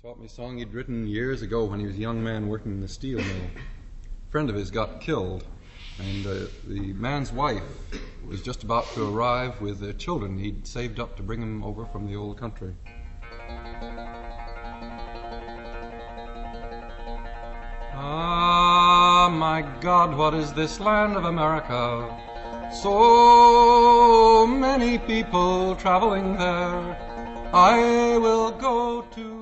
Taught me a song he'd written years ago when he was a young man working in the steel mill. A friend of his got killed, and the man's wife was just about to arrive with the children he'd saved up to bring him over from the old country. Ah, my God, what is this land of America? So many people traveling there. I will go to